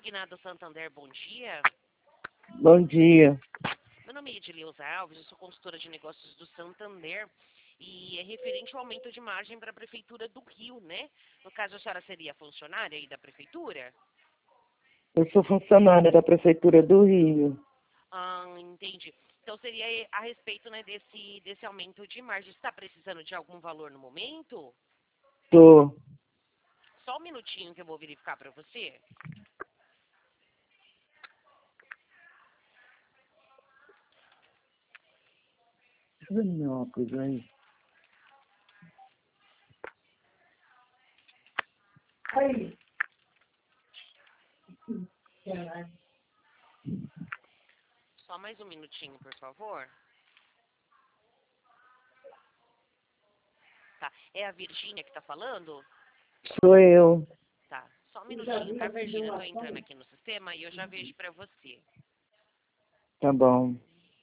Consignado Santander, bom dia. Bom dia. Meu nome é Edileuza Alves, eu sou consultora de negócios do Santander e é referente ao aumento de margem para a Prefeitura do Rio, né? No caso, a senhora seria funcionária aí da Prefeitura? Eu sou funcionária da Prefeitura do Rio. Entendi. Então seria a respeito, né, desse aumento de margem. Você está precisando de algum valor no momento? Tô. Só um minutinho que eu vou verificar para você. Deixa eu ver meu óculos aí. Aí. Só mais um minutinho, por favor. Tá. É a Virgínia que está falando? Sou eu. Tá. Só um minutinho, tá, Virgínia? Eu tô entrando aqui no sistema e eu já vejo para você. Tá bom.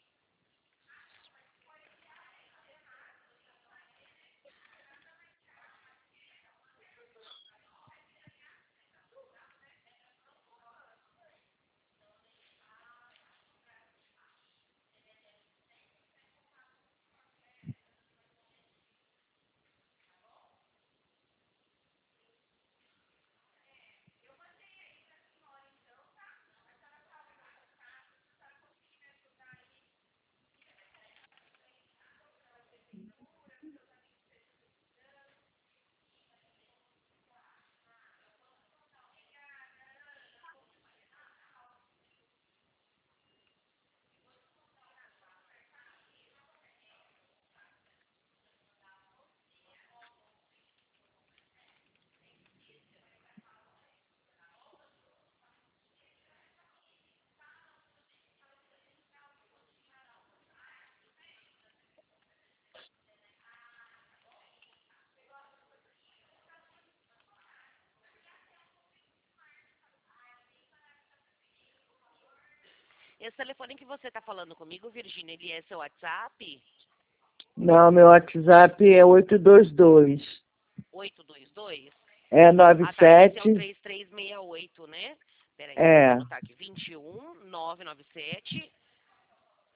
Esse telefone que você tá falando comigo, Virgínia, ele é seu WhatsApp? Não, meu WhatsApp é 822. 822? É Ah, tá. Esse é o 97. 3368, né? Peraí, eu vou É. anotar aqui. 21997.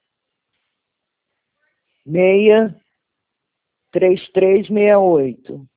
63368.